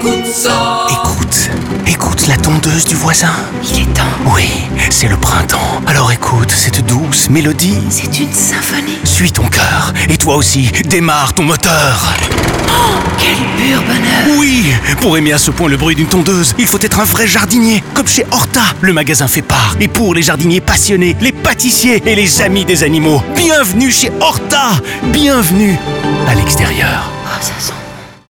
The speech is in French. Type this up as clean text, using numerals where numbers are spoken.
écoute ça. Écoute la tondeuse du voisin. Il est temps. Oui, c'est le printemps. Alors écoute cette douce mélodie. C'est une symphonie. Suis ton cœur, et toi aussi, démarre ton moteur. Quel pur bonheur. Oui, pour aimer à ce point le bruit d'une tondeuse, il faut être un vrai jardinier, comme chez Horta. Le magasin fait part, et pour les jardiniers passionnés, les pâtissiers et les amis des animaux. Bienvenue chez Horta. Bienvenue à l'extérieur. Oh, ça sent